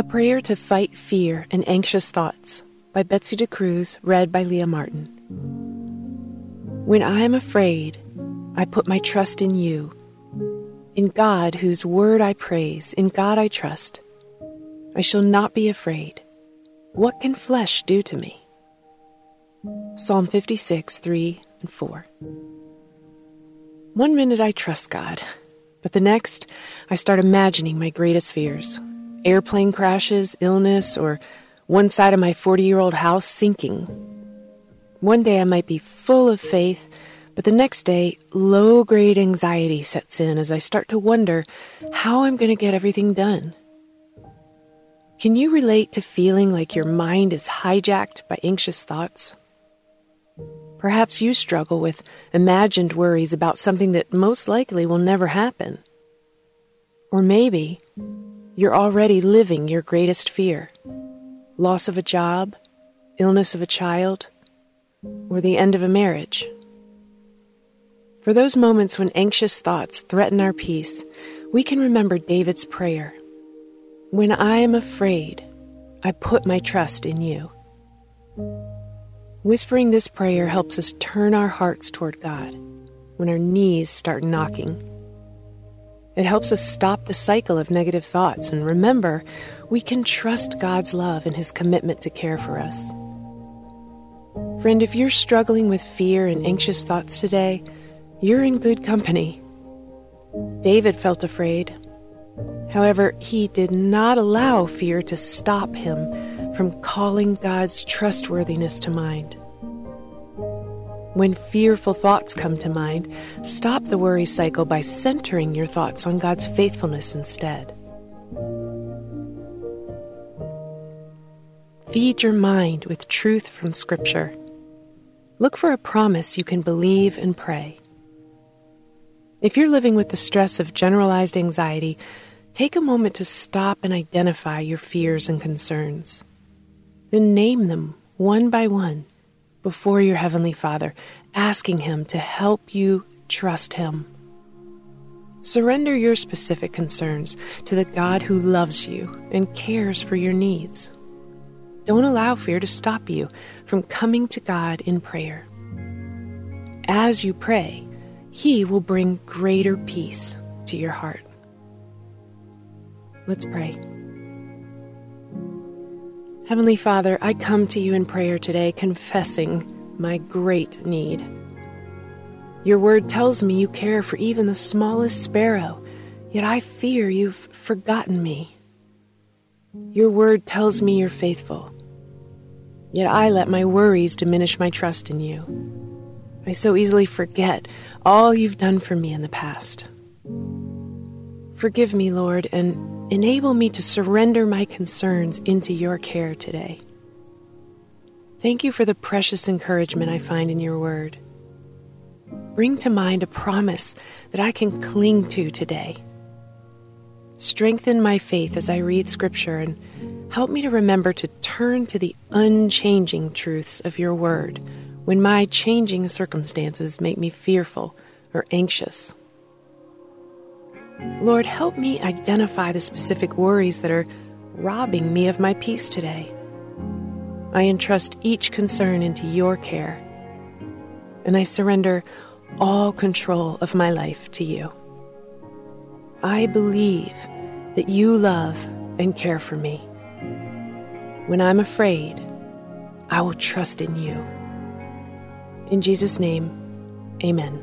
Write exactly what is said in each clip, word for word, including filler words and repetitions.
Prayer to Fight Fear and Anxious Thoughts by Betsy DeCruz, read by Leah Martin. When I am afraid, I put my trust in you. In God, whose word I praise, in God I trust. I shall not be afraid. What can flesh do to me? Psalm fifty-six, three and four. One minute I trust God, but the next I start imagining my greatest fears. Airplane crashes, illness, or one side of my forty-year-old house sinking. One day I might be full of faith, but the next day, low-grade anxiety sets in as I start to wonder how I'm going to get everything done. Can you relate to feeling like your mind is hijacked by anxious thoughts? Perhaps you struggle with imagined worries about something that most likely will never happen. Or maybe you're already living your greatest fear: loss of a job, illness of a child, or the end of a marriage. For those moments when anxious thoughts threaten our peace, we can remember David's prayer. When I am afraid, I put my trust in you. Whispering this prayer helps us turn our hearts toward God when our knees start knocking. It helps us stop the cycle of negative thoughts and remember we can trust God's love and His commitment to care for us. Friend, if you're struggling with fear and anxious thoughts today, you're in good company. David felt afraid. However, he did not allow fear to stop him from calling God's trustworthiness to mind. When fearful thoughts come to mind, stop the worry cycle by centering your thoughts on God's faithfulness instead. Feed your mind with truth from Scripture. Look for a promise you can believe and pray. If you're living with the stress of generalized anxiety, take a moment to stop and identify your fears and concerns. Then name them one by one before your Heavenly Father, asking Him to help you trust Him. Surrender your specific concerns to the God who loves you and cares for your needs. Don't allow fear to stop you from coming to God in prayer. As you pray, He will bring greater peace to your heart. Let's pray. Heavenly Father, I come to you in prayer today, confessing my great need. Your word tells me you care for even the smallest sparrow, yet I fear you've forgotten me. Your word tells me you're faithful, yet I let my worries diminish my trust in you. I so easily forget all you've done for me in the past. Forgive me, Lord, and enable me to surrender my concerns into your care today. Thank you for the precious encouragement I find in your word. Bring to mind a promise that I can cling to today. Strengthen my faith as I read Scripture and help me to remember to turn to the unchanging truths of your word when my changing circumstances make me fearful or anxious. Lord, help me identify the specific worries that are robbing me of my peace today. I entrust each concern into your care, and I surrender all control of my life to you. I believe that you love and care for me. When I'm afraid, I will trust in you. In Jesus' name, amen.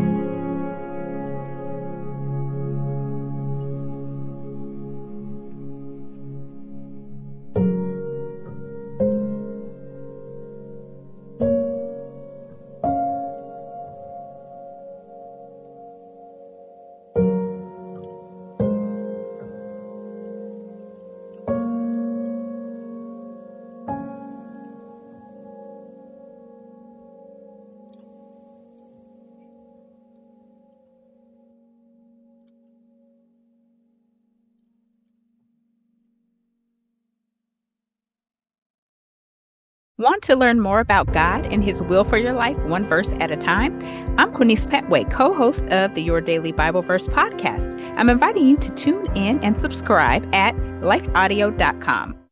Want to learn more about God and His will for your life, one verse at a time? I'm Quinice Petway, co-host of the Your Daily Bible Verse podcast. I'm inviting you to tune in and subscribe at life audio dot com.